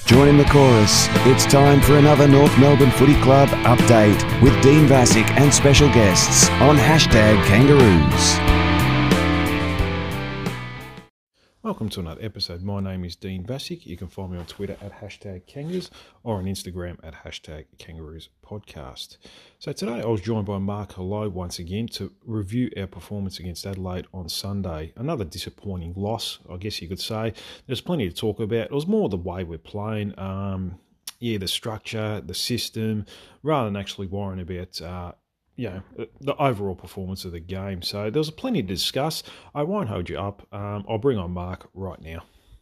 Join in the chorus. It's time for another North Melbourne Footy Club update with Dean Vasic and special guests on #Kangaroos. Welcome to another episode. My name is Dean Vasic. You can find me on Twitter at #Kangaroos or on Instagram at #Kangaroos Podcast. So today I was joined by Mark Hello once again to review our performance against Adelaide on Sunday. Another disappointing loss, I guess you could say. There's plenty to talk about. It was more the way we're playing. The structure, the system, rather than actually worrying about the overall performance of the game. So there was plenty to discuss. I won't hold you up. I'll bring on Mark right now.